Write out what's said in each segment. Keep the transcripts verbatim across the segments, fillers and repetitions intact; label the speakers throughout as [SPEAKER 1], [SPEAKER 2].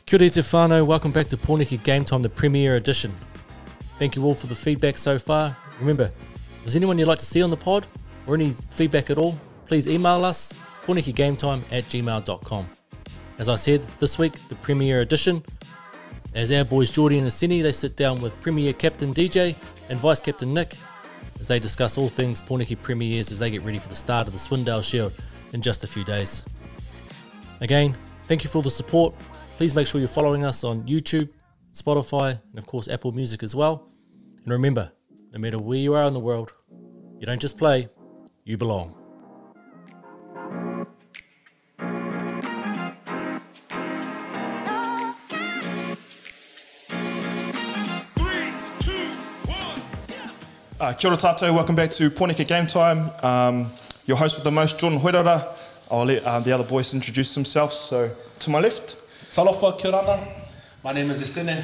[SPEAKER 1] Kia ora te whānau, welcome back to Pōneke Game Time, the premiere edition. Thank you all for the feedback so far. Remember, is anyone you'd like to see on the pod or any feedback at all, please email us, pōnekegametime at gmail dot com. As I said, this week, the premiere edition, as our boys Geordie and Asini, they sit down with Premier Captain D J and Vice Captain Nick as they discuss all things Pōneke Premiers as they get ready for the start of the Swindale Shield in just a few days. Again, thank you for the support. Please make sure you're following us on YouTube, Spotify, and of course Apple Music as well. And remember, no matter where you are in the world, you don't just play, you belong.
[SPEAKER 2] Uh, kia ora tātou, welcome back to Pōneke Game Time. Um, your host with the most, Jordan Hoirara. I'll let um, the other boys introduce themselves. So, to my left.
[SPEAKER 3] Talofa, kia ora. My name is Asini.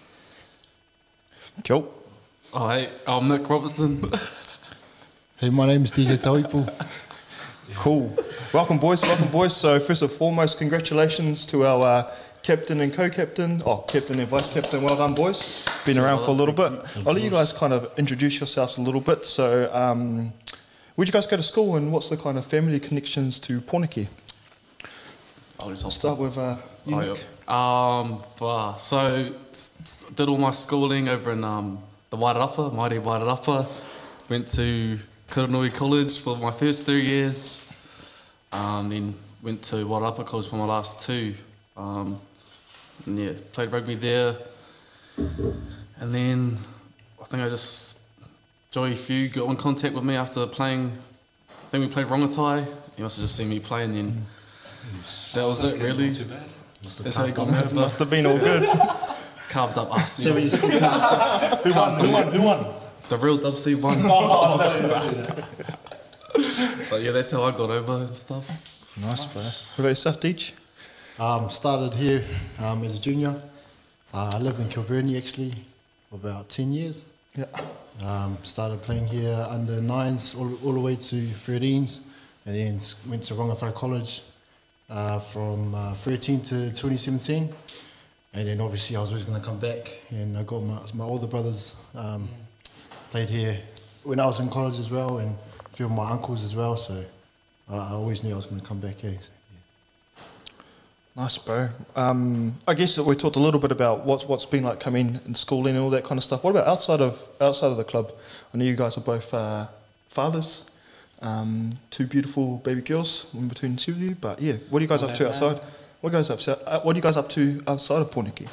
[SPEAKER 2] Cool.
[SPEAKER 4] Hi, I'm Nick Robertson.
[SPEAKER 5] Hey, my name's D J Tauipu.
[SPEAKER 2] Cool. Welcome, boys. Welcome, boys. So, first and foremost, congratulations to our uh, captain and co-captain. Oh, captain and vice-captain. Well done, boys. Been around for a little bit. I'll let you guys kind of introduce yourselves a little bit. So, um, where'd you guys go to school and what's the kind of family connections to Pōneke?
[SPEAKER 4] I'll just
[SPEAKER 2] Start with uh, you,
[SPEAKER 4] oh,
[SPEAKER 2] Nick.
[SPEAKER 4] yeah. Um, uh, so, s- s- did all my schooling over in um, the Wairarapa, Māori Wairarapa. Went to Kuranui College for my first three years. Um, then went to Wairarapa College for my last two. Um, and yeah, played rugby there. And then I think I just, Joey Few got in contact with me after playing, I think we played Rongotai. He must have just seen me play and then that was it really.
[SPEAKER 3] Too bad.
[SPEAKER 4] That's how he got me over.
[SPEAKER 2] Must have been all good.
[SPEAKER 4] Carved up us.
[SPEAKER 3] Who won? Who won? Who won?
[SPEAKER 4] The real Dub C won.
[SPEAKER 3] Oh, no, don't do that.
[SPEAKER 4] But yeah, that's how I got over and stuff.
[SPEAKER 2] Nice, bro. What about yourself, Deej?
[SPEAKER 5] Um, started here um, as a junior. Uh, I lived in Kilburnie actually for about ten years.
[SPEAKER 2] Yeah.
[SPEAKER 5] Um, started playing here under nines all, all the way to thirteens, and then s- went to Rongotai College uh, from uh, thirteen to twenty seventeen. And then obviously I was always going to come back, and I got my, my older brothers um, played here when I was in college as well, and a few of my uncles as well. So uh, I always knew I was going to come back here. So, yeah.
[SPEAKER 2] Nice, bro. Um, I guess that we talked a little bit about what's what's been like coming in schooling and all that kind of stuff. What about outside of outside of the club? I know you guys are both uh, fathers, um, two beautiful baby girls in between the two of you. But yeah, what are you guys
[SPEAKER 3] Well,
[SPEAKER 2] up to
[SPEAKER 3] man.
[SPEAKER 2] outside? What are you guys up to? uh, What are you guys up to outside of Pōneke?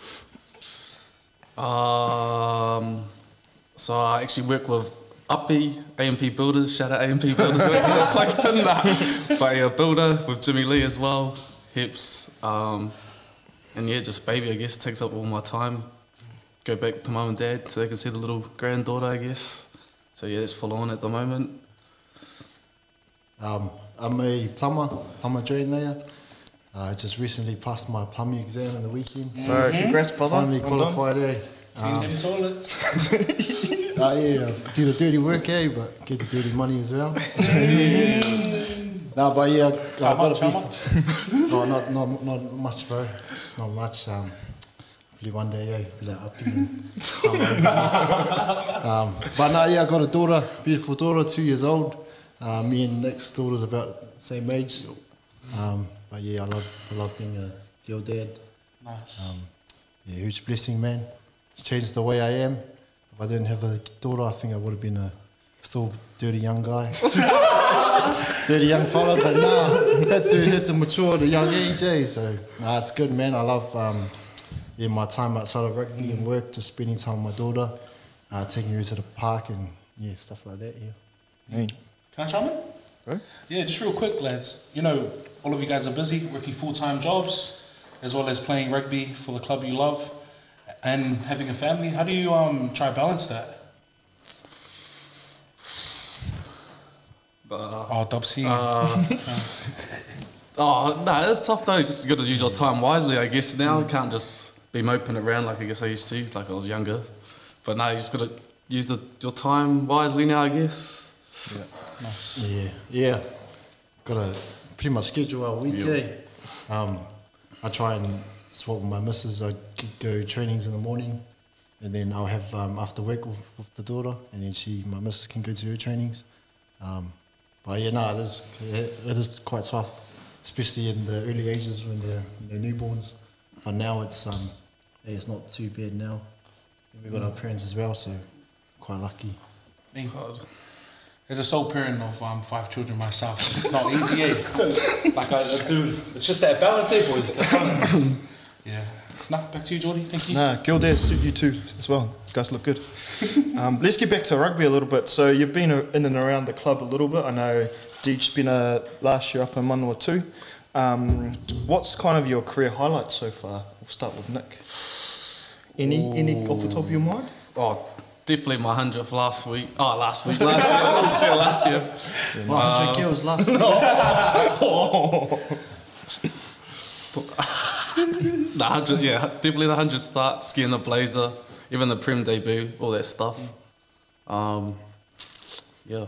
[SPEAKER 4] Um, so I actually work with Uppy, A M P Builders, shout out A M P Builders, Plankton, nah. But yeah, builder with Jimmy Lee as well, hips, um, and yeah, just baby I guess takes up all my time. Go back to mum and dad so they can see the little granddaughter I guess. So yeah, that's full on at the moment.
[SPEAKER 5] Um, I'm a plumber, plumber trainer. I just recently passed my plumbing exam on the weekend. So
[SPEAKER 2] So congrats, brother.
[SPEAKER 5] finally
[SPEAKER 2] Well done.
[SPEAKER 5] qualified, eh?
[SPEAKER 3] Clean
[SPEAKER 5] Um,
[SPEAKER 3] them toilets.
[SPEAKER 5] uh, yeah, do the dirty work, eh? But get the dirty money as well. No, but yeah, I've
[SPEAKER 3] How
[SPEAKER 5] got
[SPEAKER 3] much,
[SPEAKER 5] to
[SPEAKER 3] how
[SPEAKER 5] be. No, not, not, not much, bro. Not much. Um, hopefully one day, yeah, be like up and start my own business. um, But no, yeah, I got a daughter, beautiful daughter, two years old. Uh, me and Nick's daughter's about the same age. Um, but yeah, I love, I love being a girl dad.
[SPEAKER 3] Nice.
[SPEAKER 5] Um, yeah, huge blessing, man. It's changed the way I am. If I didn't have a daughter, I think I would have been a still dirty young guy. dirty young fella, but nah, had to, had to mature at a young age, eh? So, nah, it's good, man. I love um, yeah, my time outside of rugby and work, just spending time with my daughter, uh, taking her to the park and, yeah, stuff like that, yeah.
[SPEAKER 2] Hey.
[SPEAKER 3] Can I chime in?
[SPEAKER 2] Right.
[SPEAKER 3] Yeah, just real quick, lads. You know, all of you guys are busy working full-time jobs, as well as playing rugby for the club you love, and having a family. How do you um try to balance that?
[SPEAKER 4] Uh,
[SPEAKER 3] Oh, Dub C.
[SPEAKER 4] uh, oh no, it's tough though. Just got to use your time wisely, I guess. Now you can't just be moping around like I guess I used to, like I was younger. But no, you just got to use the, your time wisely now, I guess.
[SPEAKER 3] Yeah. Nice.
[SPEAKER 5] Yeah, yeah. Got to pretty much schedule our week,
[SPEAKER 4] Yep.
[SPEAKER 5] eh? Um, I try and swap with my missus. I could go trainings in the morning, and then I'll have um, after work with, with the daughter, and then she, my missus, can go to her trainings. Um, but yeah, no, it is it is quite tough, especially in the early ages when they're, when they're newborns. But now it's um, yeah, it's not too bad now. And we've got our parents as well, so quite lucky.
[SPEAKER 3] Me. As a sole parent of um, five children myself, it's not easy, eh? Like I, I do, it's just that balance, eh, boys? The balance. Yeah. Nah, back to you, Geordie. Thank you.
[SPEAKER 2] Nah, Gildas, you too as well. You guys look good. um, let's get back to rugby a little bit. So you've been in and around the club a little bit. I know Deej's been a last year up in Manawatu too. Um, what's kind of your career highlights so far? We'll start with Nick. Any, Ooh. any off the top of your mind?
[SPEAKER 4] Oh, definitely my hundredth last week. Oh, last week. Last year. Last year. Last year.
[SPEAKER 5] Yeah, last
[SPEAKER 4] uh,
[SPEAKER 5] year kills last week.
[SPEAKER 4] the hundred, yeah, definitely the hundred start, skiing the blazer, even the Prem debut, all that stuff. Um, yeah.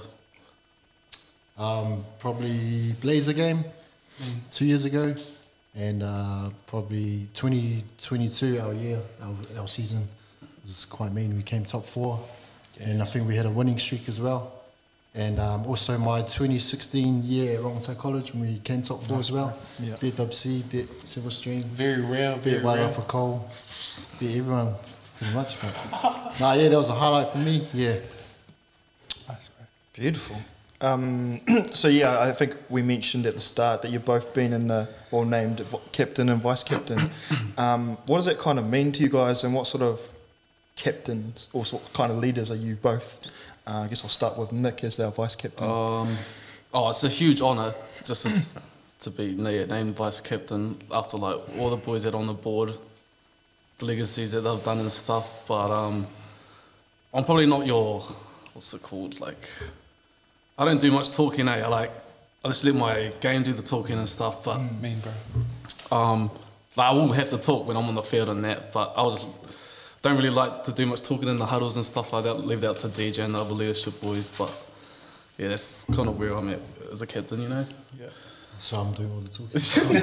[SPEAKER 5] Um, probably Blazer game mm. two years ago, and uh, probably twenty twenty-two our year, our, our season was quite mean. We came top four, yeah. and I think we had a winning streak as well. And um, also my twenty sixteen year at Rongotai College when we came top four nice, as well. Yeah. Beat W C, beat Silver Stream,
[SPEAKER 3] very rare, very
[SPEAKER 5] beat White
[SPEAKER 3] rare.
[SPEAKER 5] Upper Cole, beat everyone pretty much. But nah, yeah, that was a highlight for me. Yeah,
[SPEAKER 2] nice, bro. Beautiful. Um, so yeah, I think we mentioned at the start that you've both been in the, or named captain and vice captain. um, what does that kind of mean to you guys, and what sort of captains or sort of kind of leaders are you both? Uh, I guess I'll start with Nick as our vice captain.
[SPEAKER 4] Um, oh, it's a huge honour just to, to be named vice captain after like all the boys that are on the board, the legacies that they've done and stuff. But um, I'm probably not your, what's it called? Like, I don't do much talking. Eh? I like, I just let my game do the talking and stuff. But
[SPEAKER 3] mm, mean, bro.
[SPEAKER 4] Um, like I will have to talk when I'm on the field and that. But I was just. Don't really like to do much talking in the huddles and stuff like that. Leave that to D J and the other leadership boys. But yeah, that's kind of where I'm at as a captain, you know.
[SPEAKER 3] Yeah.
[SPEAKER 5] So I'm doing all the talking.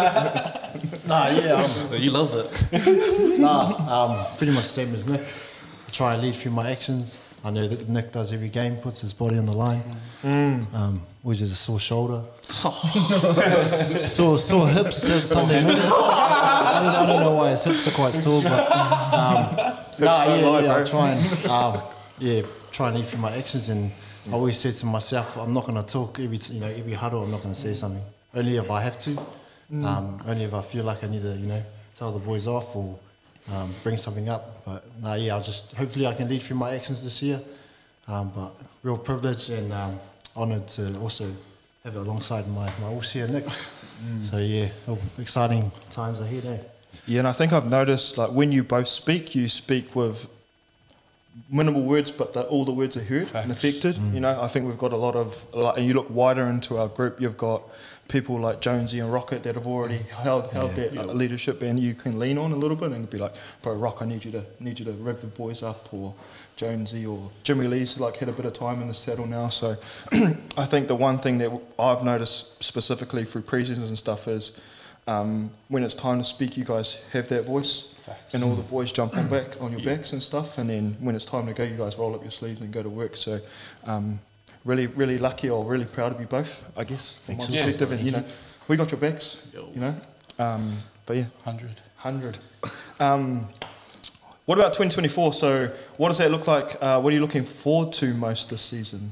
[SPEAKER 5] Nah, yeah. Um,
[SPEAKER 4] you love it.
[SPEAKER 5] Nah, um, pretty much the same as Nick. I try and lead through my actions. I know that Nick does every game, puts his body on the line. Mm. Um, always has a sore shoulder. sore, sore hips Sunday morning. I don't, I don't know why his hips are quite sore, but um, nah, yeah, lie, yeah, I try and um, yeah, try and lead through my actions, and I always say to myself, I'm not going to talk every you know every huddle. I'm not going to say something. Only if I have to. Mm. Um, only if I feel like I need to, you know, tell the boys off or um, bring something up. But nah, yeah, I'll just hopefully I can lead through my actions this year. Um, but real privilege and um, honoured to also have it alongside my my all-seer Nick. Mm. So yeah, oh, exciting times ahead, eh?
[SPEAKER 2] Yeah, and I think I've noticed, like, when you both speak, you speak with minimal words, but that all the words are heard Facts. and affected. Mm. You know, I think we've got a lot of, like, and you look wider into our group, you've got people like Jonesy and Rocket that have already held held yeah. that yeah. leadership, and you can lean on a little bit and be like, bro, Rock, I need you to need you to rev the boys up, or Jonesy or Jimmy Lee's like had a bit of time in the saddle now. So I think the one thing that I've noticed specifically through pre-seasons and stuff is um, when it's time to speak, you guys have that voice. Facts. And all the boys jump on back on your yeah. backs and stuff, and then when it's time to go, you guys roll up your sleeves and go to work. So um, really, really lucky, or really proud of you both, I guess, from my
[SPEAKER 3] yeah.
[SPEAKER 2] perspective. And you know, we got your backs,
[SPEAKER 4] Yo.
[SPEAKER 2] you know. Um, but yeah,
[SPEAKER 3] hundred,
[SPEAKER 2] hundred. Um, what about twenty twenty-four? So, what does that look like? Uh, what are you looking forward to most this season?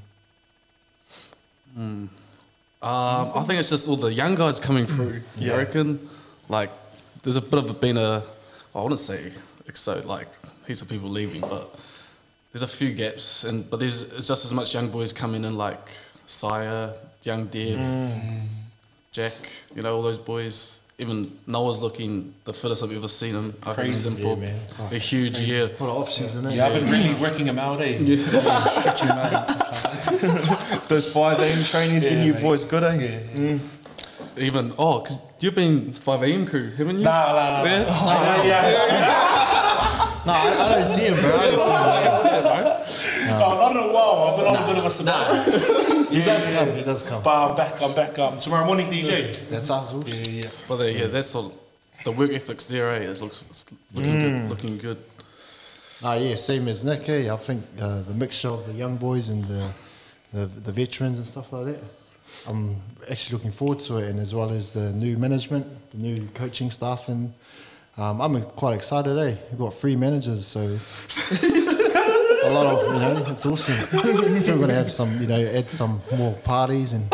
[SPEAKER 4] Mm. Um, I think it's just all the young guys coming through.
[SPEAKER 2] Yeah.
[SPEAKER 4] I reckon, like, there's a bit of been a, I wouldn't say so like heaps of people leaving, but there's a few gaps, and but there's it's just as much young boys coming in, like Sire, Young Dev, mm. Jack, you know, all those boys. Even Noah's looking the fittest I've ever seen him. I think he's in for
[SPEAKER 5] yeah, oh,
[SPEAKER 4] a huge
[SPEAKER 5] crazy.
[SPEAKER 4] year.
[SPEAKER 5] What an off-season, eh?
[SPEAKER 3] Yeah, I've been really working him out, eh? Yeah. yeah stretching him out and stuff like that.
[SPEAKER 2] Those five a.m. trainings
[SPEAKER 3] yeah,
[SPEAKER 2] getting you
[SPEAKER 3] mate.
[SPEAKER 2] boys good, eh?
[SPEAKER 3] Yeah. yeah.
[SPEAKER 4] Mm. Even, oh, because you've been five a.m. crew, haven't you?
[SPEAKER 3] Nah, nah, nah.
[SPEAKER 4] Yeah?
[SPEAKER 3] Oh, yeah, yeah, yeah.
[SPEAKER 5] No, I, I don't see him, bro. I don't see him. I don't see him, bro.
[SPEAKER 3] No, not in a while. I've been on nah, a bit of a sabbatical.
[SPEAKER 5] He
[SPEAKER 3] yeah,
[SPEAKER 5] does
[SPEAKER 3] yeah.
[SPEAKER 5] come, he does come.
[SPEAKER 3] But I'm back, I'm back um, tomorrow morning, D J.
[SPEAKER 5] That's us,
[SPEAKER 3] Yeah, yeah.
[SPEAKER 4] But uh, yeah, that's all. the work ethic's there, eh? It looks it's looking good. Looking good.
[SPEAKER 5] Ah, yeah, same as Nick. Eh? I think uh, the mixture of the young boys and the, the the veterans and stuff like that. I'm actually looking forward to it, and as well as the new management, the new coaching staff, and um, I'm quite excited. Eh, we've got three managers, so it's a lot of you know, it's awesome. We're going to have some, you know, add some more parties and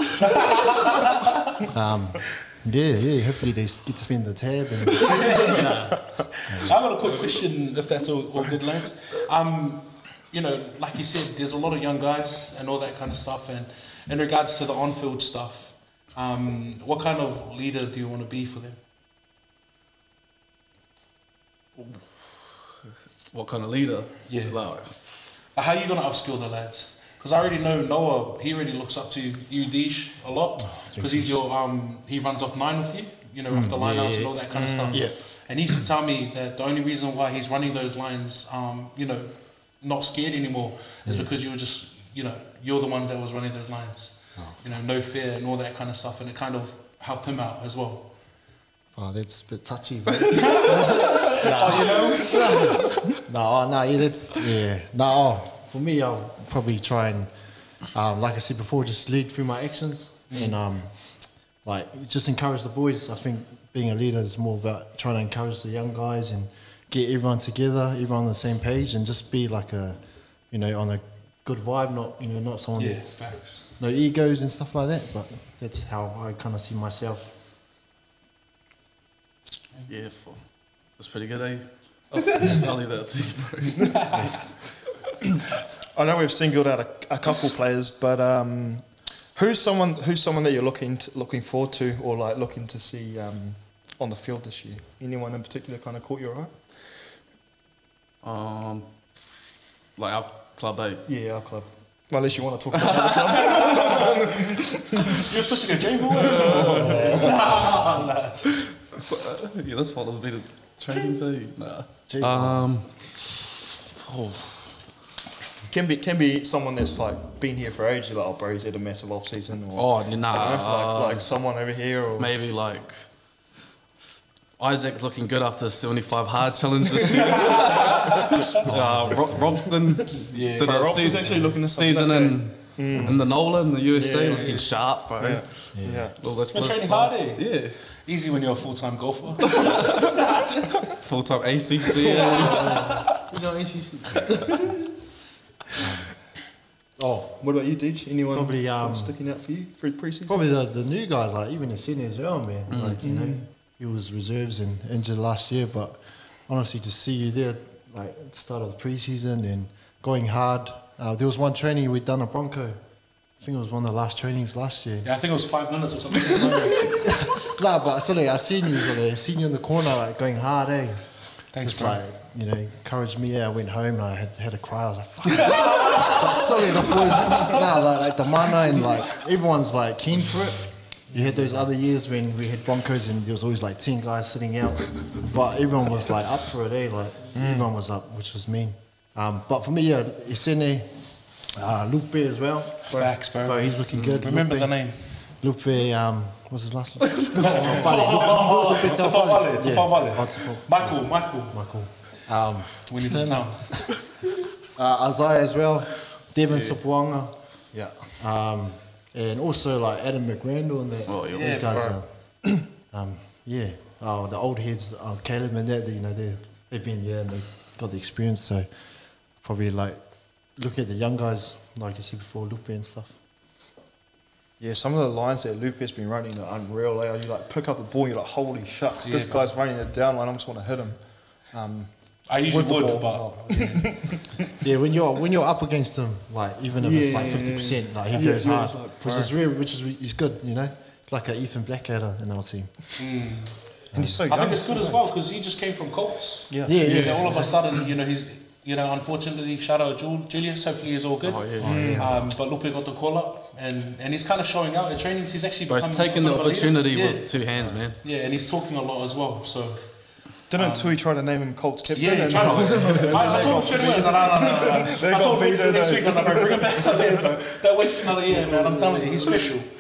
[SPEAKER 5] um, yeah, yeah. Hopefully they get to spend the tab. And,
[SPEAKER 3] I've got a quick question, if that's all, all good, lads. Um, you know, like you said, there's a lot of young guys and all that kind of stuff. And in regards to the on-field stuff, um, what kind of leader do you want to be for them?
[SPEAKER 4] What kind of leader?
[SPEAKER 3] Yeah.
[SPEAKER 4] Like,
[SPEAKER 3] How are you going to upskill the lads? Because I already know Noah, he already looks up to you, Deesh, a lot. Because he's your, um, he runs off nine with you, you know, off the line outs and all that kind of stuff.
[SPEAKER 5] Yeah.
[SPEAKER 3] And he used to tell me that the only reason why he's running those lines, um, you know, not scared anymore, is
[SPEAKER 5] Yeah.
[SPEAKER 3] because you were just, you know, you're the one that was running those lines. You know, no fear and all that kind of stuff. And it kind of helped him out as well.
[SPEAKER 5] oh, that's a bit touchy. But
[SPEAKER 3] Oh, you know?
[SPEAKER 5] no, no, yeah, that's yeah. No, oh, for me, I'll probably try and, um, like I said before, just lead through my actions and um, like just encourage the boys. I think being a leader is more about trying to encourage the young guys and get everyone together, everyone on the same page, and just be like a, you know, on a good vibe. Not you know, not someone
[SPEAKER 3] Yeah,
[SPEAKER 5] that's
[SPEAKER 3] facts.
[SPEAKER 5] no egos and stuff like that. But that's how I kind of see myself.
[SPEAKER 4] yeah, for, that's pretty good, eh? I'll, I'll leave that to you, bro.
[SPEAKER 2] I know we've singled out a, a couple players, but um, who's someone who's someone that you're looking to, looking forward to, or like looking to see um, on the field this year? Anyone in particular kind of caught your eye?
[SPEAKER 4] Um, like our club, eh?
[SPEAKER 2] Yeah, our club. Well, unless you want to talk about other clubs.
[SPEAKER 3] You're supposed to go Jamie Boys?
[SPEAKER 4] Yeah, that's what I've been at trainings, eh? Nah.
[SPEAKER 5] Gee.
[SPEAKER 4] Um, oh,
[SPEAKER 2] Can be can be someone that's like been here for ages. Like, oh, bro, he's had a massive off season, or
[SPEAKER 4] oh, nah.
[SPEAKER 2] I don't know,
[SPEAKER 4] uh,
[SPEAKER 2] like, like someone over here, or
[SPEAKER 4] maybe like Isaac's looking good after seventy-five hard challenge this year. uh, Ro- Robson
[SPEAKER 3] Yeah.
[SPEAKER 4] did
[SPEAKER 2] Bro,
[SPEAKER 4] a
[SPEAKER 2] Robson's
[SPEAKER 4] season,
[SPEAKER 2] actually looking to
[SPEAKER 4] season in, in the Nola in the U S A,
[SPEAKER 2] Yeah,
[SPEAKER 4] looking
[SPEAKER 2] yeah.
[SPEAKER 4] sharp, bro.
[SPEAKER 2] yeah, yeah.
[SPEAKER 4] Well, that's
[SPEAKER 3] Been
[SPEAKER 4] what
[SPEAKER 3] training
[SPEAKER 4] it's
[SPEAKER 3] hard,
[SPEAKER 4] like.
[SPEAKER 3] eh?
[SPEAKER 4] Yeah,
[SPEAKER 3] Easy when you're a full-time golfer.
[SPEAKER 4] full-time A C C. Yeah.
[SPEAKER 5] You know, A C C.
[SPEAKER 2] Oh, what about you, Deej? Anyone
[SPEAKER 5] Probably,
[SPEAKER 2] kind of
[SPEAKER 5] um,
[SPEAKER 2] sticking out for you for pre-season?
[SPEAKER 5] Probably the, the new guys, like even in Sydney as well, man.
[SPEAKER 2] Mm.
[SPEAKER 5] Like, you know, he was reserves and injured last year, but honestly, to see you there, like at the start of the preseason and going hard. Uh, there was one training we'd done a Bronco. I think it was one of the last trainings last year.
[SPEAKER 3] Yeah, I think it was five minutes or something.
[SPEAKER 5] Nah, but sorry, I seen you, sorry, I seen you in the corner, like going hard, eh?
[SPEAKER 3] Thanks,
[SPEAKER 5] Just
[SPEAKER 3] bro.
[SPEAKER 5] like, you know, encouraged me. Yeah, I went home and I had, had a cry. I was like, fuck. Like, sorry, the boys, nah, like, like the mana and like everyone's like keen for it. You had those other years when we had Broncos and there was always like ten guys sitting out, but everyone was like up for it, eh? Like everyone was up, which was mean. Um, but for me, yeah, Isene, uh, Lupe as well.
[SPEAKER 3] Facts, bro.
[SPEAKER 5] Bro, he's looking good.
[SPEAKER 3] Remember
[SPEAKER 5] Lupe,
[SPEAKER 3] the name.
[SPEAKER 5] Lupe, um, what's his last name? Oh, Lupe
[SPEAKER 3] Tafawale,
[SPEAKER 5] Yeah.
[SPEAKER 3] Tafawale.
[SPEAKER 5] Oh, Tafawale.
[SPEAKER 3] Michael, Michael.
[SPEAKER 5] Michael. Um,
[SPEAKER 3] When he's in town.
[SPEAKER 5] uh, Isaiah as well, Devin Sapuanga,
[SPEAKER 2] Yeah.
[SPEAKER 5] um, and also like Adam McRandall and that.
[SPEAKER 4] Oh, yeah.
[SPEAKER 5] These
[SPEAKER 3] Yeah,
[SPEAKER 5] guys
[SPEAKER 3] bro.
[SPEAKER 5] are, um, yeah. Oh, the old heads, uh, Caleb and that, you know, they they've been there and they've got the experience. So probably like look at the young guys, like you said before, Lupe and stuff.
[SPEAKER 2] Yeah, some of the lines that Lupe has been running are unreal. Eh? You like pick up the ball, you're like, holy shucks, this
[SPEAKER 3] Yeah,
[SPEAKER 2] guy's running it down line. I just want to hit him. Um,
[SPEAKER 3] I usually
[SPEAKER 2] With the
[SPEAKER 3] would,
[SPEAKER 2] ball.
[SPEAKER 3] but
[SPEAKER 5] Yeah, when you're when you're up against him, like even if it's like
[SPEAKER 2] Yeah.
[SPEAKER 5] fifty percent, like he
[SPEAKER 2] Yeah,
[SPEAKER 5] goes
[SPEAKER 2] yeah,
[SPEAKER 5] hard,
[SPEAKER 2] it's like,
[SPEAKER 5] which
[SPEAKER 2] bro.
[SPEAKER 5] is real, which is is good, you know. It's like a Ethan Blackadder in our team.
[SPEAKER 2] and he's so young.
[SPEAKER 3] I think it's good as well because he just came from Colts.
[SPEAKER 2] Yeah.
[SPEAKER 5] Yeah,
[SPEAKER 3] You
[SPEAKER 5] yeah.
[SPEAKER 3] know, all of a sudden, you know, he's, you know, unfortunately, shout out Jul- Julius. Hopefully, he's all good.
[SPEAKER 4] Oh, yeah.
[SPEAKER 3] Um, but Lupe got the call up, and, and he's kind of showing out in trainings. He's actually
[SPEAKER 4] Bro, he's
[SPEAKER 3] becoming
[SPEAKER 4] taking
[SPEAKER 3] a
[SPEAKER 4] the
[SPEAKER 3] bit of a leader.
[SPEAKER 4] opportunity
[SPEAKER 3] Yeah.
[SPEAKER 4] with two hands, man.
[SPEAKER 3] Yeah, and he's talking a lot as well. So
[SPEAKER 2] Didn't Tui try to name him Colts captain?
[SPEAKER 3] yeah,
[SPEAKER 2] and
[SPEAKER 3] trying to, I, I told him straight away. I was like, no, no, no, no.
[SPEAKER 2] They
[SPEAKER 3] I
[SPEAKER 2] got
[SPEAKER 3] told him
[SPEAKER 2] vetoed,
[SPEAKER 3] next
[SPEAKER 2] eh?
[SPEAKER 3] week. I was like, bro, bring him back. Yeah, bro. Don't waste another year, man. I'm telling you, he's special.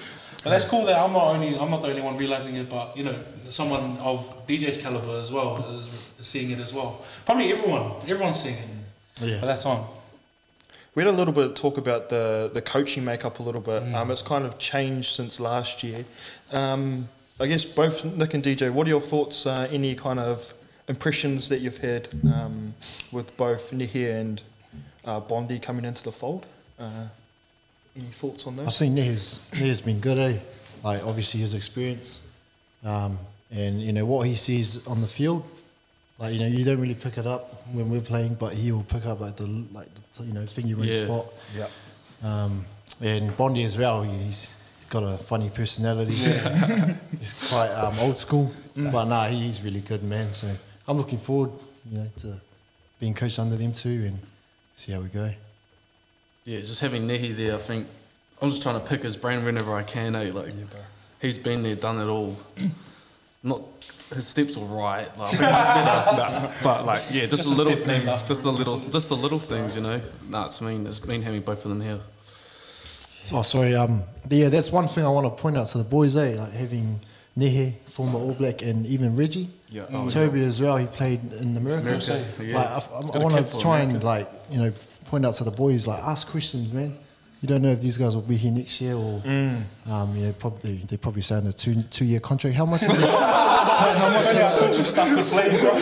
[SPEAKER 3] But that's cool that I'm not only I'm not the only one realizing it, but you know, someone of D J's caliber as well is seeing it as well. Probably everyone, everyone's seeing it
[SPEAKER 5] Yeah.
[SPEAKER 3] at that time.
[SPEAKER 2] We had a little bit of talk about the, the coaching makeup a little bit. Mm. Um, it's kind of changed since last year. Um, I guess both Nick and D J, what are your thoughts, uh, any kind of impressions that you've had um, with both Nehe and uh, Bondi coming into the fold? Uh, any thoughts on those?
[SPEAKER 5] I think Nehe's, Nehe's been good, eh? Like, obviously his experience um, and, you know, what he sees on the field. Like, you know, you don't really pick it up when we're playing, but he will pick up, like, the, like the you know, finger ring
[SPEAKER 4] Yeah.
[SPEAKER 5] spot.
[SPEAKER 2] Yeah.
[SPEAKER 5] Um, and Bondi as well, he, he's, he's got a funny personality. Yeah. He's quite um, old school. Mm. But, nah, he, he's really good, man. So I'm looking forward, you know, to being coached under them too and see how we go.
[SPEAKER 4] Yeah, just having Nehe there, I think I'm just trying to pick his brain whenever I can. Eh? Like,
[SPEAKER 5] Yeah, bro.
[SPEAKER 4] he's been there, done it all. Not his steps were right. Like, I think he's better, nah, but like, yeah, just,
[SPEAKER 3] Just
[SPEAKER 4] the
[SPEAKER 3] a
[SPEAKER 4] little
[SPEAKER 3] step
[SPEAKER 4] things,
[SPEAKER 3] better.
[SPEAKER 4] just the little, just the little things, you know. Nah, it's mean, it's been having both of them here.
[SPEAKER 5] Oh, sorry. Um, yeah, that's one thing I want to point out to the boys, eh? Like having Nehe, former All Black, and even Reggie.
[SPEAKER 2] Yeah.
[SPEAKER 5] Oh, Toby as well. He played in America.
[SPEAKER 4] America, yeah.
[SPEAKER 5] Like, I, I,
[SPEAKER 4] Got
[SPEAKER 5] I
[SPEAKER 4] a
[SPEAKER 5] want
[SPEAKER 4] kid
[SPEAKER 5] to
[SPEAKER 4] for
[SPEAKER 5] try and
[SPEAKER 4] America.
[SPEAKER 5] like you know point out to the boys, like ask questions, man. You don't know if these guys will be here next year or um, you know probably they probably signed a two two year contract. How much? Is it? how, how much?
[SPEAKER 3] Yeah, coaching stuff could play, bro.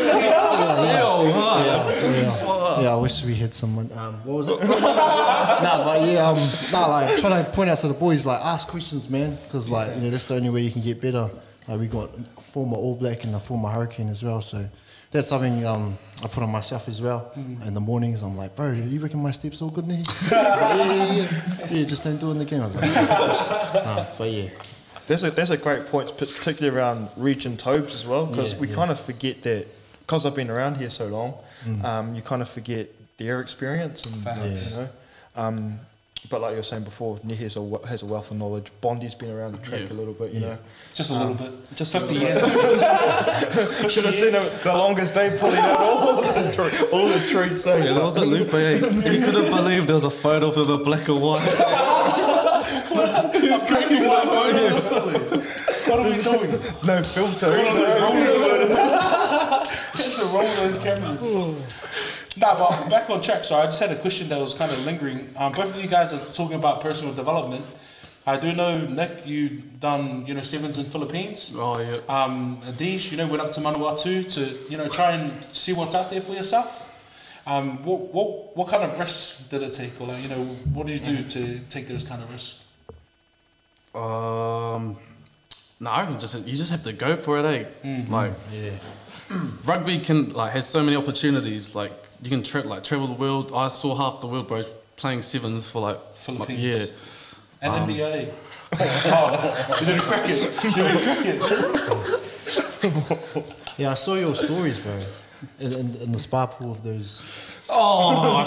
[SPEAKER 5] Yeah, yeah, I wish we had someone. Um, what was it? nah, but yeah, um, nah, like trying to point out to the boys, like ask questions, man, because like you know that's the only way you can get better. Like we got a former All Black and a former Hurricane as well, so that's something um, I put on myself as well. Mm. In the mornings, I'm like, bro, you reckon my steps all good, Nehe? Like, yeah, yeah, yeah, yeah, just don't do it in the game. I was like, nah, but yeah.
[SPEAKER 2] That's a, that's a great point, particularly around Reg and Tobes as well, because
[SPEAKER 5] Yeah,
[SPEAKER 2] we
[SPEAKER 5] yeah.
[SPEAKER 2] kind of forget that, because I've been around here so long,
[SPEAKER 5] Mm.
[SPEAKER 2] um, you kind of forget their experience. And,
[SPEAKER 3] Facts.
[SPEAKER 2] you know, um, but like you were saying before, Nehe has a, we- has a wealth of knowledge. Bondi's been around the track
[SPEAKER 4] Yeah.
[SPEAKER 2] a little bit, you
[SPEAKER 5] Yeah.
[SPEAKER 2] know.
[SPEAKER 3] Just a little bit.
[SPEAKER 2] Just a
[SPEAKER 3] fifty
[SPEAKER 2] little
[SPEAKER 3] years.
[SPEAKER 2] Should have seen him the longest day pulling out all the, tre- all the treats. eh?
[SPEAKER 4] Yeah, there was a Lupe. Eh? You couldn't believe there was a photo of him in black and white.
[SPEAKER 3] He's cracking white photos. What are we doing?
[SPEAKER 2] No filter.
[SPEAKER 3] It's a roll those cameras. Nah, but back on track. So I just had a question that was kind of lingering. Um, both of you guys are talking about personal development. I do know, Nick, you done you know sevens in Philippines.
[SPEAKER 4] Oh yeah.
[SPEAKER 3] Um, Adish, you know, went up to Manawatu to you know try and see what's out there for yourself. Um, what what what kind of risks did it take, or like, you know, what did you do to take those kind of risks?
[SPEAKER 4] Um, no, I reckon just you just have to go for it, eh?
[SPEAKER 3] Mm-hmm.
[SPEAKER 4] Like
[SPEAKER 5] Yeah.
[SPEAKER 4] rugby can like has so many opportunities. Like you can tra- like travel the world. I saw half the world, bro, playing sevens for like
[SPEAKER 3] Philippines.
[SPEAKER 4] yeah.
[SPEAKER 3] And
[SPEAKER 4] Um,
[SPEAKER 3] India. Eh? Oh, you didn't crack it. You didn't crack it.
[SPEAKER 5] Yeah, I saw your stories, bro, in, in, in the spa pool of those.
[SPEAKER 4] Oh,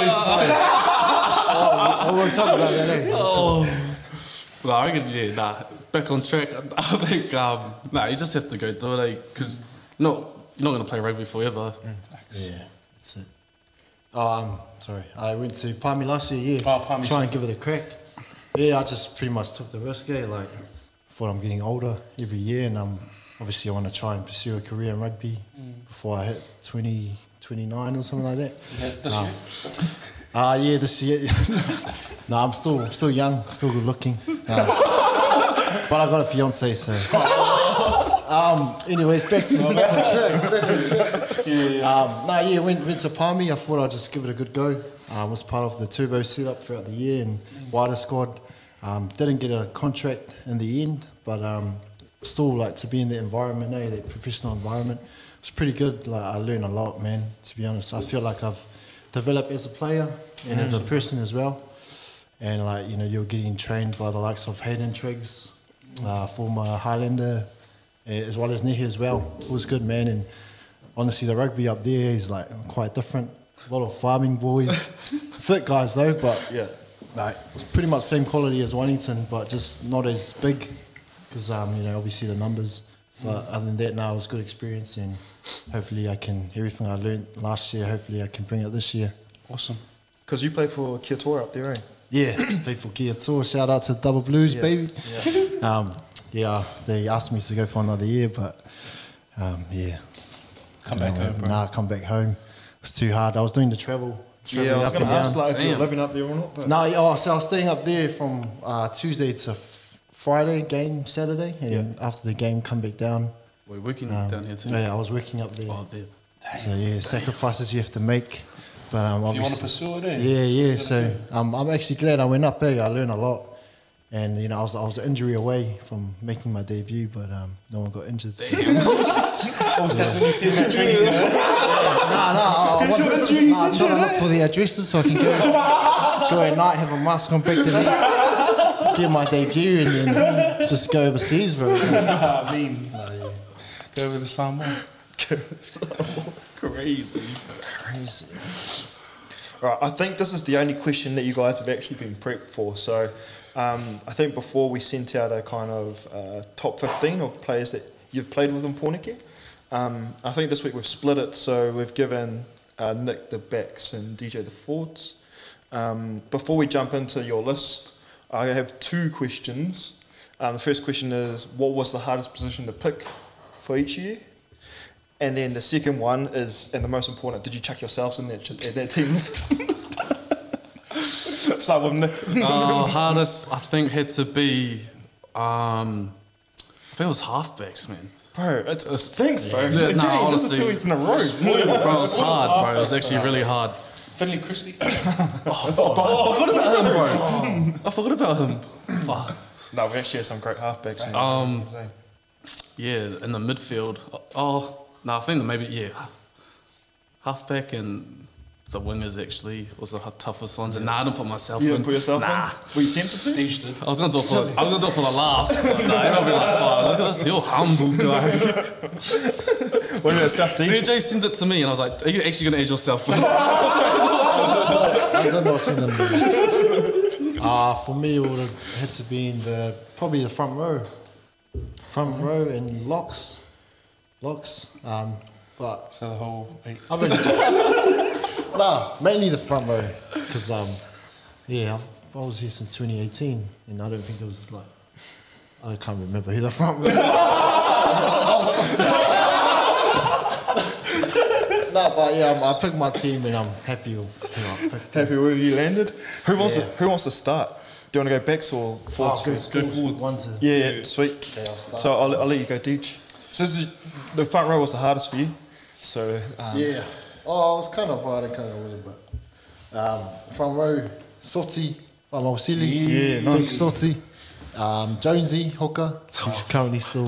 [SPEAKER 5] I won't talk about that, eh?
[SPEAKER 4] oh. No, I reckon yeah. Nah, back on track. I think um, nah, you just have to go do it, eh? Because not you're not gonna play rugby forever.
[SPEAKER 5] Yeah, that's it. Oh, um, sorry. I went to Palmy last year, yeah.
[SPEAKER 3] Oh, Palmy.
[SPEAKER 5] Try and give it a crack. Yeah, I just pretty much took the risk, eh? Like, I thought I'm getting older every year, and um, obviously I want to try and pursue a career in rugby before I hit twenty, twenty-nine or something like that.
[SPEAKER 3] Is that this
[SPEAKER 5] Um,
[SPEAKER 3] year?
[SPEAKER 5] Ah, uh, yeah, this year. No, I'm still, I'm still young, still good looking. Um, but I got a fiance, so. Um, anyways, back to, back on track. Back on track.
[SPEAKER 3] Yeah, yeah.
[SPEAKER 5] Um, no, yeah, went, went to Palmy. I thought I'd just give it a good go. I um, was part of the turbo setup throughout the year and wider squad. Um, didn't get a contract in the end, but um, still, like, to be in the environment, eh, that professional environment, it's pretty good. Like, I learned a lot, man, to be honest. I feel like I've developed as a player and as a person as well. And, like, you know, you're getting trained by the likes of Hayden Triggs, uh, former Highlander, as well as Nehe as well. It was good, man. And honestly, the rugby up there is like quite different. A lot of farming boys, fit guys though, but
[SPEAKER 2] Yeah.
[SPEAKER 5] like it's pretty much same quality as Wellington, but just not as big because um, you know obviously the numbers. But other than that, now it was a good experience, and hopefully I can everything I learned last year. Hopefully I can bring it this year.
[SPEAKER 3] Awesome.
[SPEAKER 2] Because you play for Kia Tora up there, eh?
[SPEAKER 5] Yeah, played for Kia Tour. Shout out to Double Blues,
[SPEAKER 2] Yeah.
[SPEAKER 5] baby.
[SPEAKER 2] Yeah.
[SPEAKER 5] um, yeah, they asked me to go for another year, but um, yeah.
[SPEAKER 3] Come back home, bro.
[SPEAKER 5] Nah, come back home. It was too hard. I was doing the travel.
[SPEAKER 2] Yeah, I was
[SPEAKER 5] up
[SPEAKER 2] going
[SPEAKER 5] and
[SPEAKER 2] to ask
[SPEAKER 5] down.
[SPEAKER 2] like, if you were
[SPEAKER 4] Damn.
[SPEAKER 2] living up there or not. But
[SPEAKER 5] No, yeah, oh, so I was staying up there from uh, Tuesday to f- Friday, game Saturday, and
[SPEAKER 2] Yeah.
[SPEAKER 5] after the game, come back down.
[SPEAKER 4] We're working
[SPEAKER 5] Um,
[SPEAKER 4] down here too.
[SPEAKER 5] Yeah, I was working up there.
[SPEAKER 4] Oh, dear.
[SPEAKER 5] So yeah, sacrifices you have to make. But um,
[SPEAKER 3] If you want to
[SPEAKER 5] obviously,
[SPEAKER 3] pursue it, eh?
[SPEAKER 5] yeah, yeah.
[SPEAKER 3] You gotta
[SPEAKER 5] So
[SPEAKER 3] do.
[SPEAKER 5] um, I'm actually glad I went up there. I learned a lot, and you know, I was I was an injury away from making my debut, but um, no one got injured. So.
[SPEAKER 3] Oh, so that's when you see that training. Yeah.
[SPEAKER 5] Nah, nah, I want to nah, I'm trying to look for the addresses so I can go, go at night, have a mask on back to the get my debut, and then just go overseas, bro.
[SPEAKER 3] I mean, go over to Samoa.
[SPEAKER 2] crazy. Crazy. Right, I think this is the only question that you guys have actually been prepped for. So um, I think before we sent out a kind of uh, top fifteen of players that you've played with in Pōneke. Um, I think this week we've split it, so we've given uh, Nick the backs and D J the forwards. Um, before we jump into your list, I have two questions. Um, the first question is, what was the hardest position to pick for each year? And then the second one is, and the most important, did you chuck yourselves in that, in that team list? Start with Nick.
[SPEAKER 4] Uh, hardest, I think, had to be. Um, I think it was halfbacks, man.
[SPEAKER 2] Bro, it's, it's thanks, bro.
[SPEAKER 4] Yeah,
[SPEAKER 2] Again,
[SPEAKER 4] nah,
[SPEAKER 2] this is
[SPEAKER 4] honestly.
[SPEAKER 2] two weeks in a row.
[SPEAKER 4] Bro, it was hard, bro. It was actually really hard.
[SPEAKER 3] Finley Christie.
[SPEAKER 4] Oh, I forgot about him, bro. I forgot about him. Fuck.
[SPEAKER 2] No, we actually had some great halfbacks. in
[SPEAKER 4] Um,
[SPEAKER 2] this team, eh?
[SPEAKER 4] Yeah, in the midfield. Oh, no, I think that maybe, yeah. Halfback and the wingers actually was the toughest ones. And nah, I didn't put myself
[SPEAKER 2] You
[SPEAKER 4] in.
[SPEAKER 2] didn't put yourself
[SPEAKER 4] nah.
[SPEAKER 2] in? Were you tempted to?
[SPEAKER 3] Each did.
[SPEAKER 4] I was gonna do it for I was gonna do it for the laughs, but nah, I'll be like, fuck, look at this, you're humble guy.
[SPEAKER 2] When you were South D
[SPEAKER 4] D
[SPEAKER 2] J?
[SPEAKER 4] J sent it to me and I was like, are you actually gonna age yourself?
[SPEAKER 5] I don't know what's in them. Uh, for me, it would have had to be in the probably the front row, front row and locks, locks. Um, but
[SPEAKER 3] So the whole eight.
[SPEAKER 5] I mean, nah, mainly the front row because um, yeah, I've, I was here since twenty eighteen, and I don't think it was like I can't remember who the front row. No, but yeah, um, I picked my team and I'm happy with who I picked.
[SPEAKER 2] Happy where you landed? Who wants
[SPEAKER 5] Yeah.
[SPEAKER 2] to Who wants to start? Do you want to go backs or forwards
[SPEAKER 5] Oh,
[SPEAKER 2] first?
[SPEAKER 5] good, good. One to
[SPEAKER 2] Yeah, yeah, sweet.
[SPEAKER 5] Okay, I'll start.
[SPEAKER 2] So I'll, I'll let you go, Deej. So this is, the front row was the hardest for you. So um,
[SPEAKER 5] Yeah. Oh, I was kind of hard, I kind of wasn't, but um, front row, Soti, Famasili,
[SPEAKER 2] Yeah,
[SPEAKER 5] Big
[SPEAKER 2] nice.
[SPEAKER 5] Soti, um, Jonesy, Hooker, who's currently still.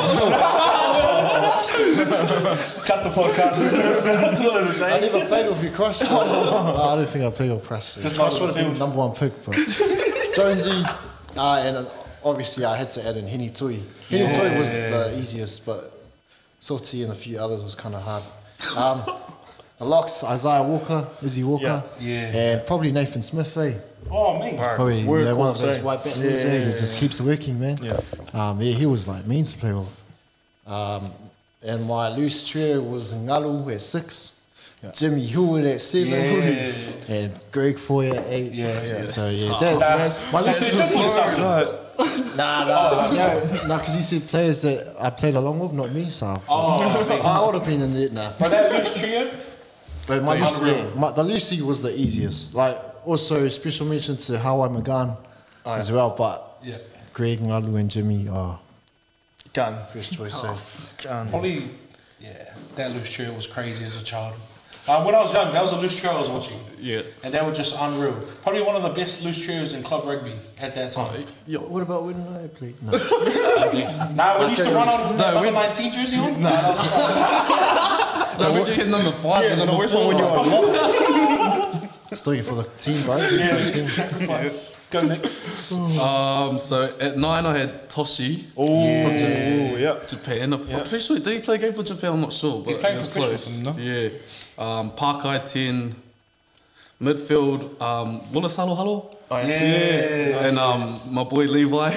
[SPEAKER 3] Cut the podcast.
[SPEAKER 5] I never played with you, Crush. So, no, I don't think I played with Crush. So
[SPEAKER 3] Just
[SPEAKER 5] Crush
[SPEAKER 3] like
[SPEAKER 5] would have been
[SPEAKER 3] field.
[SPEAKER 5] number one pick, but Jonesy, uh, and then obviously I had to add in Henny Tui. Henny Tui was the easiest, but Soti and a few others was kind of hard. Um, the locks, Isaiah Walker, Izzy Walker,
[SPEAKER 3] Yeah.
[SPEAKER 5] and probably Nathan Smith, eh?
[SPEAKER 3] Oh, man.
[SPEAKER 5] Probably you
[SPEAKER 2] Work
[SPEAKER 5] know, one of
[SPEAKER 2] horse,
[SPEAKER 5] those
[SPEAKER 2] eh?
[SPEAKER 5] white back
[SPEAKER 2] Yeah,
[SPEAKER 5] yeah,
[SPEAKER 2] yeah,
[SPEAKER 5] that just keeps working, man.
[SPEAKER 2] Yeah.
[SPEAKER 5] Um, yeah, he was like mean to play with. Um, and my loose trio was Ngalu at six, Jimmy Hewitt at seven,
[SPEAKER 3] Yeah.
[SPEAKER 5] and Greg Foy at eight.
[SPEAKER 3] Yeah, yeah.
[SPEAKER 5] So yeah,
[SPEAKER 3] Nah,
[SPEAKER 5] that, my loose
[SPEAKER 3] that's-
[SPEAKER 5] trio
[SPEAKER 3] that's
[SPEAKER 5] was
[SPEAKER 3] something.
[SPEAKER 5] nah, nah, no, nah, because he said players that I played along with, not me. So I,
[SPEAKER 3] Oh,
[SPEAKER 5] I would have been in it now.
[SPEAKER 3] but that loose trio,
[SPEAKER 5] But my,
[SPEAKER 3] Unreal.
[SPEAKER 5] Lucy, yeah, my the Lucy was the easiest. Like also special mention to Hawaii Magan
[SPEAKER 2] Oh,
[SPEAKER 5] as well. But
[SPEAKER 3] yeah.
[SPEAKER 5] Greg, Ngalu, and Jimmy are
[SPEAKER 2] gun.
[SPEAKER 5] first choice. So.
[SPEAKER 2] Gun.
[SPEAKER 3] Probably, yeah, that loose trio was crazy as a child. Uh, when I was young, that was a loose trio I was watching.
[SPEAKER 4] Yeah.
[SPEAKER 3] And they were just unreal. Probably one of the best loose trios in club rugby at that time.
[SPEAKER 5] What about when I played? No.
[SPEAKER 3] Nah, when you used to run on with that
[SPEAKER 4] No,
[SPEAKER 3] number
[SPEAKER 4] we-
[SPEAKER 3] nineteen jersey on? Nah, that was fine.
[SPEAKER 4] No, when you hit number five,
[SPEAKER 2] Yeah,
[SPEAKER 4] and
[SPEAKER 2] the
[SPEAKER 4] number
[SPEAKER 2] worst
[SPEAKER 4] four.
[SPEAKER 2] one when you're on lock.
[SPEAKER 5] Still for the team, bro. Yeah. For the team.
[SPEAKER 3] Sacrifice. Go, Nick.
[SPEAKER 4] Um, so at nine, I had Toshi
[SPEAKER 2] Oh, yeah. yeah.
[SPEAKER 4] Japan. I'm I'm pretty sure. Did he play a game for Japan? I'm not sure, but
[SPEAKER 3] He's playing
[SPEAKER 4] it was
[SPEAKER 3] professional
[SPEAKER 4] close.
[SPEAKER 3] for them,
[SPEAKER 4] Yeah. Um, Parkai ten. Midfield, um, Wallace Halo Halo.
[SPEAKER 2] Oh,
[SPEAKER 3] Yeah.
[SPEAKER 4] And um, my boy Levi.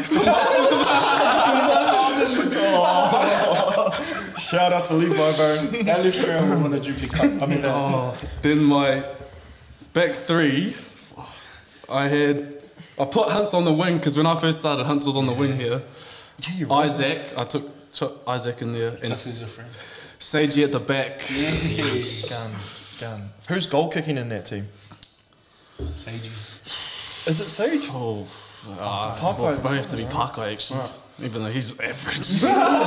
[SPEAKER 2] Shout out to Levi, bro.
[SPEAKER 3] That loose trio will win a Jupiler Cup. I mean, that.
[SPEAKER 4] Then my back three, I had I put Hunts on the wing because when I first started, Hunts was on the wing here.
[SPEAKER 2] Yeah, you're right.
[SPEAKER 4] Isaac, I took Ch- Isaac in there, and
[SPEAKER 3] Just as a friend.
[SPEAKER 4] Seiji at the back.
[SPEAKER 2] Gun, gun. Who's goal kicking in that team?
[SPEAKER 3] Seiji.
[SPEAKER 2] Is it Sage?
[SPEAKER 4] Oh, uh,
[SPEAKER 2] Parker.
[SPEAKER 4] well, probably have to be Parker actually, even though he's average.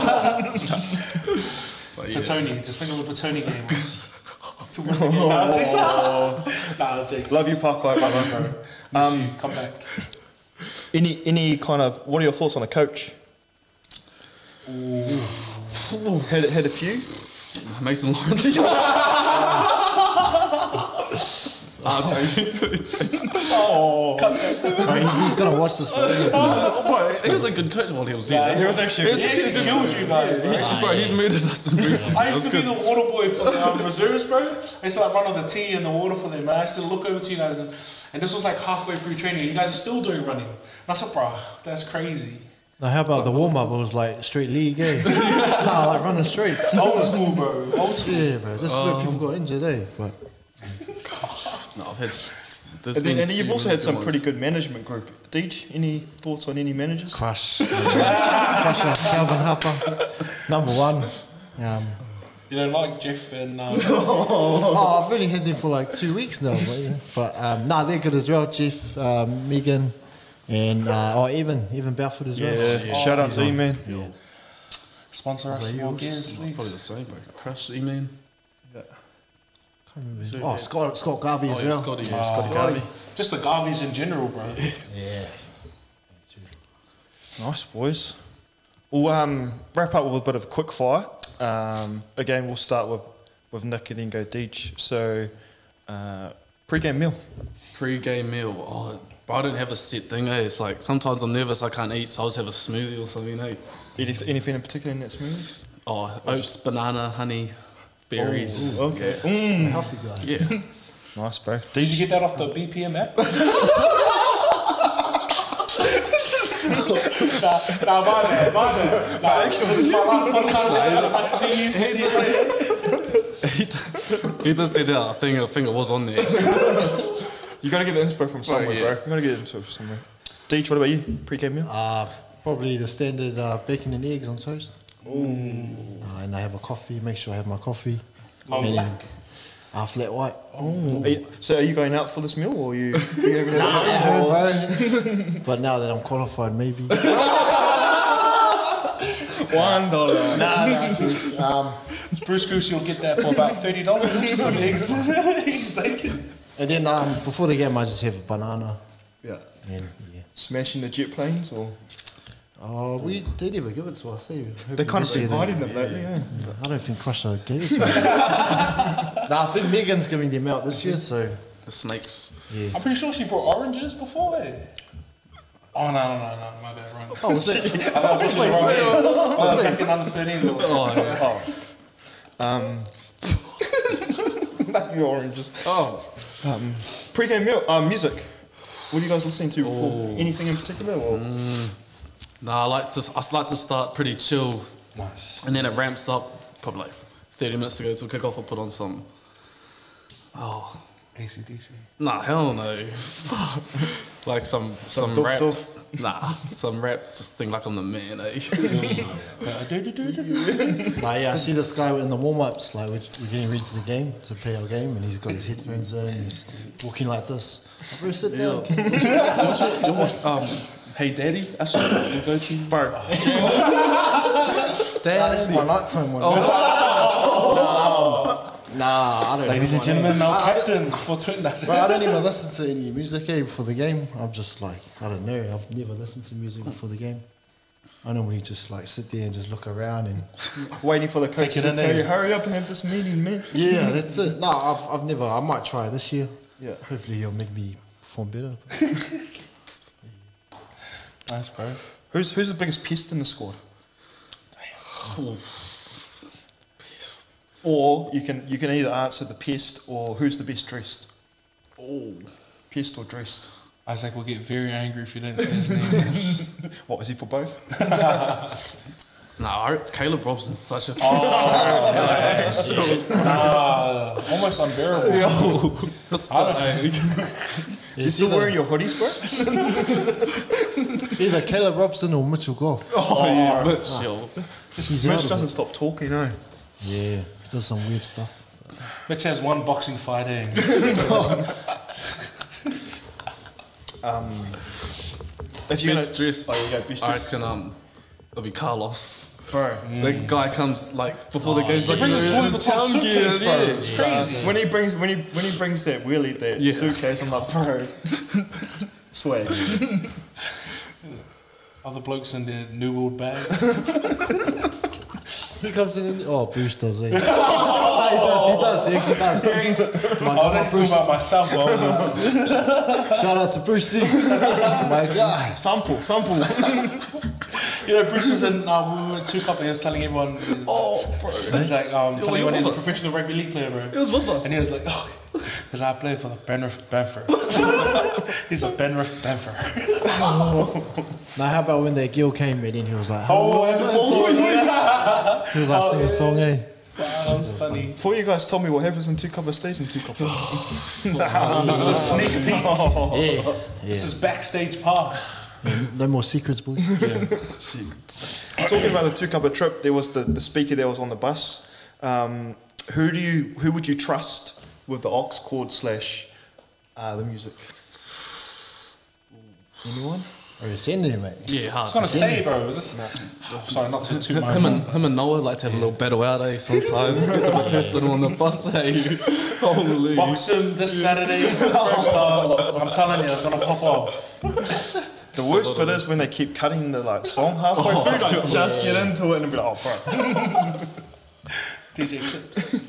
[SPEAKER 4] But yeah.
[SPEAKER 3] Petoni, just think of the Petoni game. To win the game. Nah, Jakes. Nah, Jakes.
[SPEAKER 2] Love you, Parker.
[SPEAKER 3] I love you, bro. Miss you. Come back.
[SPEAKER 2] Any any kind of what are your thoughts on a coach? Had had a few.
[SPEAKER 4] Mason Lawrence. I'm joking.
[SPEAKER 3] Oh, cut that.
[SPEAKER 5] I mean, he's gonna watch this. Bro. He's gonna,
[SPEAKER 4] Bro, he was a good coach while he was
[SPEAKER 3] Nah,
[SPEAKER 4] there.
[SPEAKER 3] he
[SPEAKER 2] was actually a
[SPEAKER 3] he
[SPEAKER 2] good
[SPEAKER 3] actually
[SPEAKER 2] coach.
[SPEAKER 3] killed you guys, bro.
[SPEAKER 4] Actually, bro, he murdered us in preseason.
[SPEAKER 3] I
[SPEAKER 4] That
[SPEAKER 3] used
[SPEAKER 4] was
[SPEAKER 3] to be
[SPEAKER 4] good.
[SPEAKER 3] the water boy for the um, reserves, bro. I used to like run on the tee and the water for them, man. I used to look over to you guys, and, and this was like halfway through training. You guys are still doing running. And I said, bro, that's crazy.
[SPEAKER 5] now, how about the warm up? It was like straight league, eh? Nah, like running straights.
[SPEAKER 3] Old school, bro. Old school.
[SPEAKER 5] Yeah, bro. This is where people got injured, eh? But
[SPEAKER 4] No, I've had. There's
[SPEAKER 2] And then,
[SPEAKER 4] been
[SPEAKER 2] and you've
[SPEAKER 4] few
[SPEAKER 2] also
[SPEAKER 4] really
[SPEAKER 2] had some
[SPEAKER 4] good
[SPEAKER 2] pretty
[SPEAKER 4] ones.
[SPEAKER 2] good management group. Deej, any thoughts on any managers?
[SPEAKER 5] Crush, Crusher, Calvin Harper, number one. Um,
[SPEAKER 3] You don't like Jeff and um,
[SPEAKER 5] oh, I've only had them for like two weeks now, but, yeah. but um, nah, they're good as well. Jeff, um, Megan, and uh, oh, Evan, Evan Balfour as well.
[SPEAKER 2] Yeah, shout out to E man.
[SPEAKER 5] Yeah.
[SPEAKER 3] sponsor us more gears,
[SPEAKER 4] Probably
[SPEAKER 3] please.
[SPEAKER 4] the same, bro. Crush, E-Man.
[SPEAKER 5] Oh, Scott, Scott Garvey
[SPEAKER 4] Oh,
[SPEAKER 5] as
[SPEAKER 4] yeah,
[SPEAKER 5] well.
[SPEAKER 4] Scotty.
[SPEAKER 3] Uh,
[SPEAKER 2] Scotty Garvey.
[SPEAKER 3] Just the Garveys in general, bro.
[SPEAKER 5] Yeah.
[SPEAKER 2] Nice, boys. We'll um, wrap up with a bit of quick fire. Um, again, we'll start with, with Nick and then go Deej. So, uh, pre-game meal.
[SPEAKER 4] Pre-game meal. Oh, bro, I don't have a set thing, eh? It's like sometimes I'm nervous I can't eat, so I'll just have a smoothie or something, eh?
[SPEAKER 2] Anyth- anything in particular in that smoothie?
[SPEAKER 4] Oh, oats, banana, honey, berries.
[SPEAKER 2] Ooh, okay. Mm.
[SPEAKER 5] Healthy guy.
[SPEAKER 4] Yeah.
[SPEAKER 2] Nice, bro.
[SPEAKER 3] Did
[SPEAKER 2] Deej.
[SPEAKER 3] you get that off the B P M app? nah, nah, my bad, my bad. Nah, actually, this is my last podcast. I just like to be used to see it.
[SPEAKER 4] he, d- he did say that. I think, I think it was on there.
[SPEAKER 2] You gotta get the inspo from somewhere,
[SPEAKER 4] yeah.
[SPEAKER 2] bro. You gotta get the inspo from somewhere. Deej, what about you? Pre-game meal?
[SPEAKER 5] Uh, probably the standard uh, bacon and eggs on toast. Uh, and I have a coffee. Make sure I have my coffee.
[SPEAKER 3] Oh,
[SPEAKER 5] and
[SPEAKER 3] black.
[SPEAKER 5] uh, flat white.
[SPEAKER 2] Are you, so, are you going out for this meal, or are you? Are you over there?
[SPEAKER 5] Yeah, bro. But now that I'm qualified, maybe.
[SPEAKER 2] One dollar.
[SPEAKER 5] nah, nah, dude. Um,
[SPEAKER 3] Bruce Goose, you'll get that for about thirty dollars. Some eggs, eggs, bacon.
[SPEAKER 5] and then um, before the game, I just have a banana.
[SPEAKER 2] Yeah.
[SPEAKER 5] And yeah.
[SPEAKER 2] Smashing the jet planes, or
[SPEAKER 5] Oh, we they never give it to us. Eh?
[SPEAKER 2] they kind of
[SPEAKER 5] Hopefully
[SPEAKER 2] been
[SPEAKER 5] they-
[SPEAKER 2] hiding them lately. Yeah.
[SPEAKER 5] I don't think Crusher gave it to me. nah, I think Megan's giving them out this year, so
[SPEAKER 4] The snakes.
[SPEAKER 5] yeah.
[SPEAKER 3] I'm pretty sure she brought oranges before. Eh? Oh no, no, no, no, my bad, wrong.
[SPEAKER 5] Oh, was it?
[SPEAKER 3] I thought it was just wrong. Yeah. Oh, back in under thirteens or something.
[SPEAKER 2] Oh. Um. Back your oranges. Oh. Um. Pre-game meal. Um. Music. What are you guys listening to before? Anything in particular? Or?
[SPEAKER 4] Nah, I like to. I like to start pretty chill,
[SPEAKER 3] Nice.
[SPEAKER 4] and then it ramps up. Probably like thirty minutes to go to kick off. I'll put on some. Oh,
[SPEAKER 3] A C D C.
[SPEAKER 4] nah, hell no. Like some some,
[SPEAKER 2] Some
[SPEAKER 4] rap.
[SPEAKER 2] doof
[SPEAKER 4] Nah, some rap. Just think like I'm the man, eh?
[SPEAKER 5] Nah, yeah, I see this guy in the warm-ups, like we're, we're getting ready to the game, to play our game, and he's got his headphones in, he's walking like this. Like, bro, sit down.
[SPEAKER 4] um, hey, daddy. That's what we'll go to.
[SPEAKER 2] Bro.
[SPEAKER 5] Nah, this is my nighttime one. Nah, nah, I don't
[SPEAKER 3] Ladies
[SPEAKER 5] know
[SPEAKER 3] and gentlemen,
[SPEAKER 5] I,
[SPEAKER 3] our
[SPEAKER 5] I,
[SPEAKER 3] captains for Twitter.
[SPEAKER 5] bro, I don't even listen to any music eh, before the game. I'm just like, I don't know, I've never listened to music before the game. I normally just like sit there and just look around and
[SPEAKER 2] Waiting for the coach
[SPEAKER 3] it
[SPEAKER 2] to
[SPEAKER 3] in
[SPEAKER 2] tell
[SPEAKER 3] there.
[SPEAKER 2] you, hurry up and have this meeting, man.
[SPEAKER 5] yeah, that's it. No, I've, I've never, I might try this year.
[SPEAKER 2] Yeah.
[SPEAKER 5] Hopefully he'll make me perform better.
[SPEAKER 3] Nice, bro.
[SPEAKER 2] Who's who's the biggest pest in the squad? Or you can you can either answer the pest or who's the best dressed.
[SPEAKER 4] Oh,
[SPEAKER 2] Pest or dressed.
[SPEAKER 3] Isaac will get very angry if you don't say his name.
[SPEAKER 2] What was he for both?
[SPEAKER 4] nah. I- Caleb Robson's such a.
[SPEAKER 3] Ah, almost unbearable.
[SPEAKER 4] That's the-
[SPEAKER 2] Is you still
[SPEAKER 5] either-
[SPEAKER 2] wearing your hoodies, bro?
[SPEAKER 5] Either Caleb Robson or Mitchell Goff.
[SPEAKER 4] Oh, yeah, Mitchell.
[SPEAKER 5] He's out
[SPEAKER 2] Mitch
[SPEAKER 5] of
[SPEAKER 2] doesn't
[SPEAKER 5] it.
[SPEAKER 2] stop talking, eh?
[SPEAKER 5] Yeah, he does some weird stuff.
[SPEAKER 3] Mitch has one boxing fight in.
[SPEAKER 2] Um, if you're
[SPEAKER 4] Best
[SPEAKER 2] gonna,
[SPEAKER 4] dressed,
[SPEAKER 2] oh, you go best
[SPEAKER 4] I
[SPEAKER 2] dressed.
[SPEAKER 4] reckon um, it'll be Carlos.
[SPEAKER 2] Bro,
[SPEAKER 4] The guy comes like before the game's like
[SPEAKER 3] brings
[SPEAKER 4] in
[SPEAKER 3] his
[SPEAKER 4] the-
[SPEAKER 3] Louis
[SPEAKER 4] in the
[SPEAKER 3] Vuitton
[SPEAKER 4] town gear,
[SPEAKER 3] suitcase, bro.
[SPEAKER 4] yeah.
[SPEAKER 3] It's crazy.
[SPEAKER 2] when he brings when he when he brings that wheelie that
[SPEAKER 4] Yeah.
[SPEAKER 2] suitcase, I'm like, bro, swag.
[SPEAKER 3] Other blokes in their New World bag.
[SPEAKER 5] Who comes in? Oh, Bruce does, eh? he does, he does, he actually does. My
[SPEAKER 3] I was
[SPEAKER 5] God,
[SPEAKER 3] actually talking
[SPEAKER 5] Bruce.
[SPEAKER 3] about myself, but
[SPEAKER 5] Shout out to Bruce C. My guy.
[SPEAKER 2] Sample, sample.
[SPEAKER 3] you know, Bruce was in, uh, we went to Cup and he was telling everyone. Oh, bro. He's like, um, telling everyone he's a professional rugby league player, bro.
[SPEAKER 4] He was with us.
[SPEAKER 3] And he was like, oh, because I play for the Penrith Banfer. He's a Penrith Banfer.
[SPEAKER 5] Now, how about when that girl came in and he was like,
[SPEAKER 3] Oh, and
[SPEAKER 5] he was like, sing a song, eh?
[SPEAKER 3] that was funny.
[SPEAKER 2] Before you guys told me what happens in two copper stays in two copper.
[SPEAKER 3] This is a sneak peek.
[SPEAKER 5] Yeah.
[SPEAKER 3] This is backstage pass.
[SPEAKER 5] No more secrets, boys.
[SPEAKER 2] Talking about the two copper trip, there was the, the speaker that was on the bus. Um, who do you who would you trust with the aux cord slash uh, the music?
[SPEAKER 5] Anyone? Or you send him, mate?
[SPEAKER 4] Yeah, hard.
[SPEAKER 3] I was gonna say, bro. This, oh, sorry, not to toot my
[SPEAKER 4] Him
[SPEAKER 3] horn.
[SPEAKER 4] and him and Noah like to have a little battle out, eh? Sometimes gets a bit personal on the bus, eh? Holy.
[SPEAKER 3] Box him this Saturday. First up, I'm telling you, it's gonna pop off.
[SPEAKER 2] The worst bit is when they keep cutting the like song halfway through, like just get into it and be like, oh, bro.
[SPEAKER 3] D J Clips.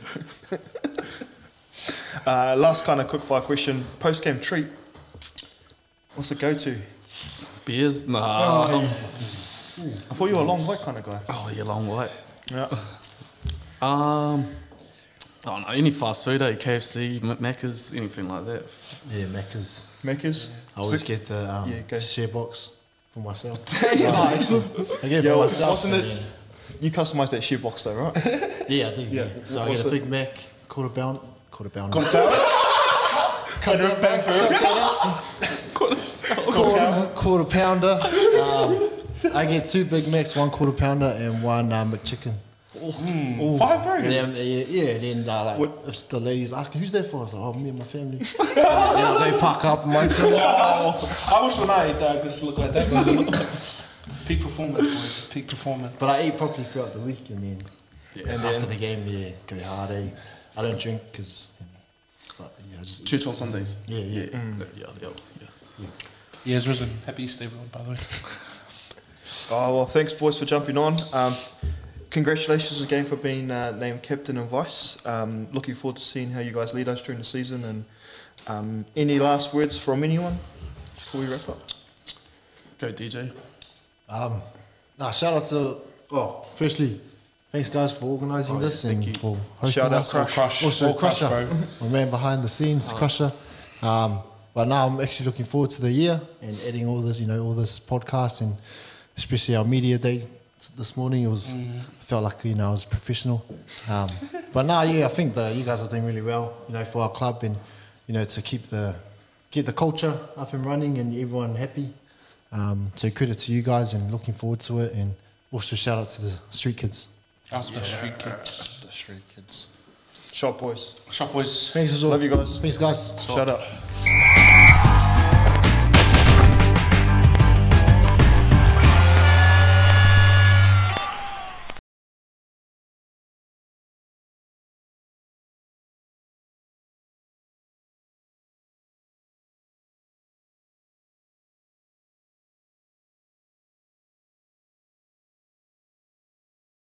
[SPEAKER 2] Uh, last kind of quick fire question: post game treat. What's the go to?
[SPEAKER 4] Beers? Nah.
[SPEAKER 2] I thought you were a long white kind of guy.
[SPEAKER 4] Oh, you're long white.
[SPEAKER 2] Yeah.
[SPEAKER 4] Um, I don't know, any fast food, eh? K F C, M- Macca's, anything like that.
[SPEAKER 5] Yeah, Macca's.
[SPEAKER 2] Makers.
[SPEAKER 5] I always get the um,
[SPEAKER 2] Yeah, go.
[SPEAKER 5] share box for myself.
[SPEAKER 2] Oh, excellent.
[SPEAKER 5] I get it
[SPEAKER 2] Yeah,
[SPEAKER 5] for
[SPEAKER 2] well,
[SPEAKER 5] myself.
[SPEAKER 2] wasn't
[SPEAKER 5] and
[SPEAKER 2] it? You customised that share box though, right?
[SPEAKER 5] then- Yeah, I do.
[SPEAKER 2] Yeah.
[SPEAKER 5] Yeah. So I
[SPEAKER 2] What's
[SPEAKER 5] get a
[SPEAKER 2] it?
[SPEAKER 5] Big Mac, quarter pound, quarter pound.
[SPEAKER 3] Penrith Banfer.
[SPEAKER 5] quarter, quarter pounder. Um, I get two Big Macs, one quarter pounder, and one uh, McChicken.
[SPEAKER 3] Five burgers.
[SPEAKER 5] And then, yeah, yeah, then uh, like, if the ladies asking, who's that for? I was like, oh, me and my family. Then they pack up my
[SPEAKER 3] I wish when I ate that, I could look like that. Peak performance, boys. Peak performance.
[SPEAKER 5] But I eat properly throughout the week, and then
[SPEAKER 4] Yeah.
[SPEAKER 5] and after the game, yeah, go hard. Eh? I don't drink because, yeah, I just
[SPEAKER 4] Church on Sundays.
[SPEAKER 5] yeah, yeah.
[SPEAKER 4] Yeah, yeah, yeah.
[SPEAKER 3] Yeah, it's risen. Happy Easter, everyone, by the way.
[SPEAKER 2] Oh well, thanks boys for jumping on. Um, congratulations again for being uh, named captain and vice. Um, looking forward to seeing how you guys lead us during the season. And um, any last words from anyone before we wrap up?
[SPEAKER 4] Go D J.
[SPEAKER 5] Um, nah, shout out to oh, firstly, thanks guys for organising
[SPEAKER 4] Oh,
[SPEAKER 5] this
[SPEAKER 4] yeah,
[SPEAKER 5] and
[SPEAKER 4] thank you.
[SPEAKER 5] for hosting
[SPEAKER 2] Shout out
[SPEAKER 5] us.
[SPEAKER 2] Crush.
[SPEAKER 3] Crush.
[SPEAKER 5] Also,
[SPEAKER 3] All Crush,
[SPEAKER 5] Crusher,
[SPEAKER 3] bro.
[SPEAKER 5] my man behind the scenes, Crusher. Um, but now I'm actually looking forward to the year and adding all this, you know, all this podcast and especially our media day t- this morning. It was felt like you know I was professional. Um, but now, yeah, I think that you guys are doing really well, you know, for our club and you know to keep the get the culture up and running and everyone happy. Um, so credit to you guys and looking forward to it. And also shout out to the street kids.
[SPEAKER 3] Us, the street kids.
[SPEAKER 2] The street kids. Shot boys.
[SPEAKER 3] Shop boys.
[SPEAKER 5] Thanks as well.
[SPEAKER 2] Love you guys.
[SPEAKER 5] Thanks guys.
[SPEAKER 2] Shout out.